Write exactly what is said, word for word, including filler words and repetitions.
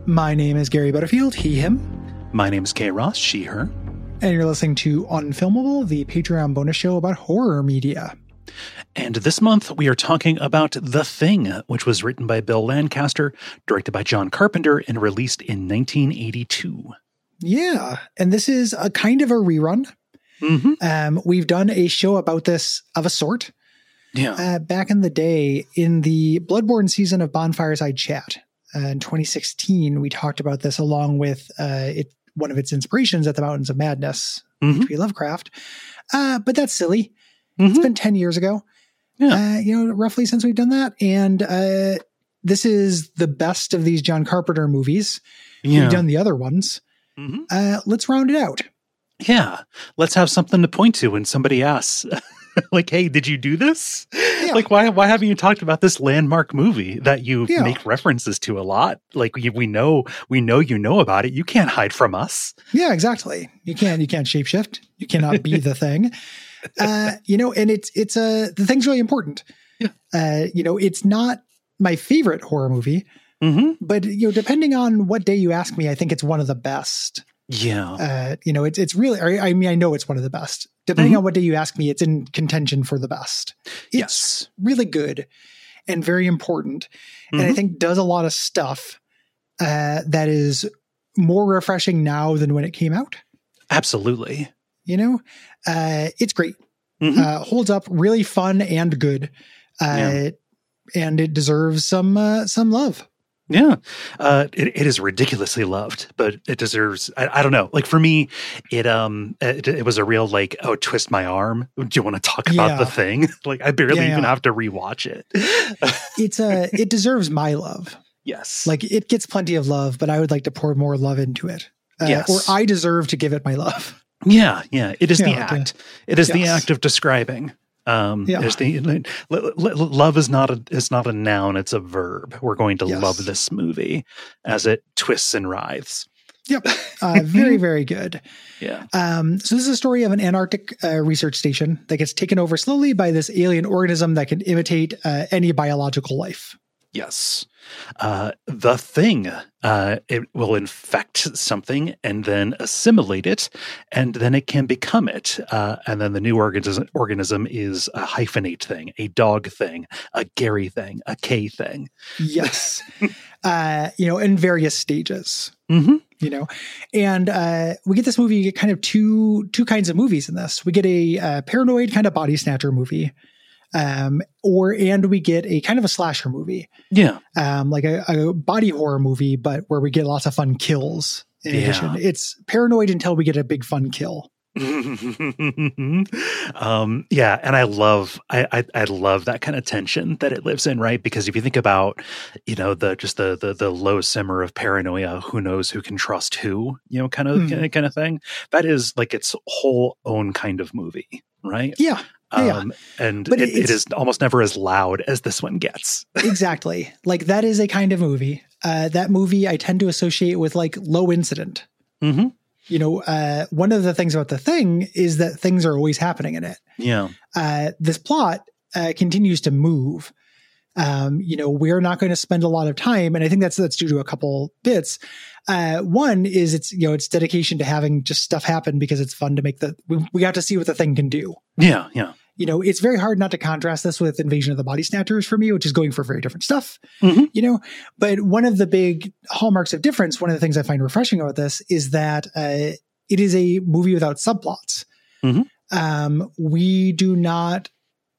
My name is Gary Butterfield, he, him. My name is Kay Ross, she, her. And you're listening to Unfilmable, the Patreon bonus show about horror media. And this month we are talking about The Thing, which was written by Bill Lancaster, directed by John Carpenter, and released in nineteen eighty-two. Yeah, and this is a kind of a rerun. Mm-hmm. Um, we've done a show about this of a sort. Yeah. Uh, back in the day, in the Bloodborne season of Bonfireside Chat uh, in twenty sixteen, we talked about this along with uh, it, one of its inspirations at the Mountains of Madness, Mm-hmm. H P Lovecraft. Uh, but that's silly. Mm-hmm. It's been ten years ago, Yeah. uh, you know, roughly since we've done that. And uh, this is the best of these John Carpenter movies. Yeah. We've done the other ones. Mm-hmm. Uh, let's round it out. Yeah. Let's have something to point to when somebody asks, like, hey, did you do this? Yeah. Like, why why haven't you talked about this landmark movie that you Yeah. make references to a lot? Like, we, we know we know you know about it. You can't hide from us. Yeah, exactly. You can't, you can't shapeshift. You cannot be the thing. Uh, you know, and it's, it's a, the thing's really important. Yeah. Uh, you know, it's not my favorite horror movie, Mm-hmm. but, you know, depending on what day you ask me, I think it's one of the best. Yeah. Uh, you know, it's, it's really, I I mean, I know it's one of the best. Depending Mhm. on what day you ask me, it's in contention for the best. It's Yes. really good and very important. And I Mhm. think does a lot of stuff uh, that is more refreshing now than when it came out. Absolutely. You know, uh, it's great. Mhm. Uh, holds up, really fun and good. Uh, Yeah. And it deserves some, uh, some love. Yeah. Uh, it, it is ridiculously loved, but it deserves, I, I don't know. Like for me, it, um, it, it was a real like, oh, twist my arm. Do you want to talk about Yeah. the thing? Like I barely Yeah, even yeah. have to rewatch it. It's uh, it deserves my love. Yes. Like it gets plenty of love, but I would like to pour more love into it. Uh, Yes. Or I deserve to give it my love. yeah. Yeah. It is the Yeah, okay. act. It is the Yes. act of describing. Um, Yeah. there's the l- l- love is not a is not a noun; it's a verb. We're going to Yes. love this movie as it twists and writhes. Yep. Uh, very, very good. Yeah, Um, so this is a story of an Antarctic uh, research station that gets taken over slowly by this alien organism that can imitate uh, any biological life. yes. Uh, the thing uh, it will infect something and then assimilate it, and then it can become it. Uh, and then the new organism organism is a hyphenate thing, a dog thing, a Gary thing, a K thing. Yes. uh, you know, in various stages. Mm-hmm. You know, and uh, we get this movie. You get kind of two two kinds of movies in this. We get a uh, paranoid kind of body snatcher movie, um, or and we get a kind of a slasher movie, Yeah. um, like a, a body horror movie, but where we get lots of fun kills. In Yeah. addition, it's paranoid until we get a big fun kill. um yeah and i love I, I i love that kind of tension that it lives in, right? Because if you think about, you know, the just the the, the low simmer of paranoia, who knows who can trust who, you know, kind of Mhm. kind of kind of thing, that is like its whole own kind of movie, right? Yeah, yeah, yeah. um and But it, it's- it is almost never as loud as this one gets. exactly. Like that is a kind of movie. Uh, that movie I tend to associate with like low incident. Mm-hmm. You know, uh, one of the things about The Thing is that things are always happening in it. Yeah. Uh, this plot uh, continues to move. Um, you know, we're not going to spend a lot of time, and I think that's that's due to a couple bits. Uh, one is it's you know it's dedication to having just stuff happen because it's fun to make the we, we got to see what the thing can do. Yeah. Yeah. You know, it's very hard not to contrast this with Invasion of the Body Snatchers for me, which is going for very different stuff. Mhm. You know, but one of the big hallmarks of difference, one of the things I find refreshing about this is that uh, it is a movie without subplots. Mhm. Um, we do not